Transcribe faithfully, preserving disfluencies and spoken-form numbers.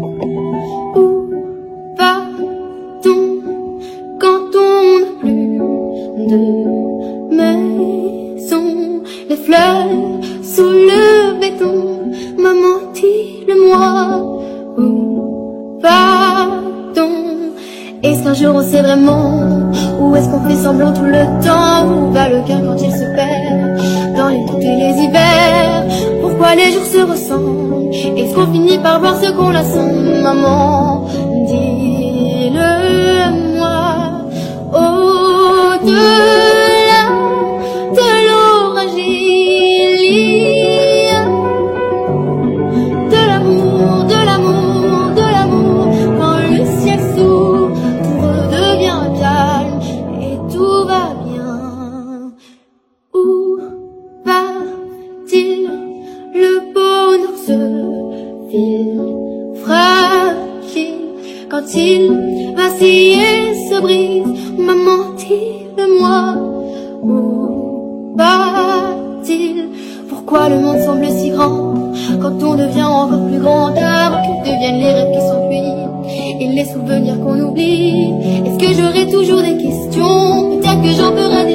Où va-t-on quand on n'a plus de maison? Les fleurs sous le béton, maman, dis-le-moi. Où va-t-on? Est-ce qu'un jour on sait vraiment? Ou est-ce qu'on fait semblant tout le temps? Où va le cœur quand il se perd dans les doutes et les hivers? Pourquoi les jours se ressemblent? Est-ce qu'on finit par voir ce qu'on a sans? Maman, dis-le-moi. Au-delà de l'orage, il y a de l'amour, de l'amour, de l'amour. Quand le ciel s'ouvre, tout redevient calme et tout va bien. Où va-t-il? Le bonheur se file fragile quand il vacille et se brise. Maman, dis-le-moi. Où va-t-il? Pourquoi le monde semble si grand quand on devient encore plus grand? Avant que deviennent les rêves qui s'enfuient et les souvenirs qu'on oublie. Est-ce que j'aurai toujours des questions? Peut-être que j'en ferai des